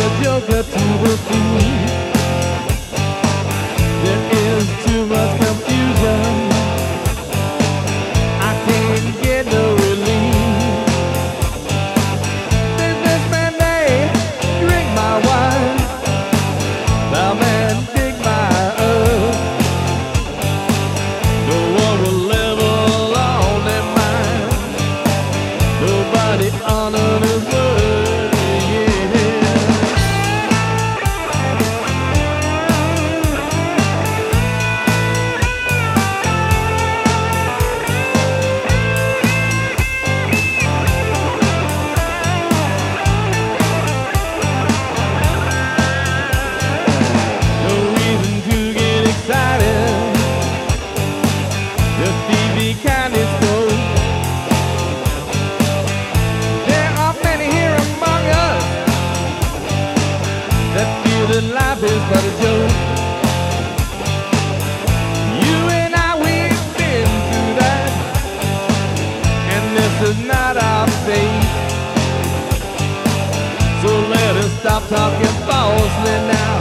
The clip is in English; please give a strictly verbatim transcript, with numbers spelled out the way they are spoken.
a joker to the thief. There is too much confusion. I can't get no relief. Businessman, they drink my wine. Plowman, dig my earth. No one will level on their mind. Nobody honored his word, yeah. No reason to get excited. Just be kind and slow. There are many here among us that feel that life is but a joke. You and I, we've been through that, and this is not our fate. So let us stop talking falsely now.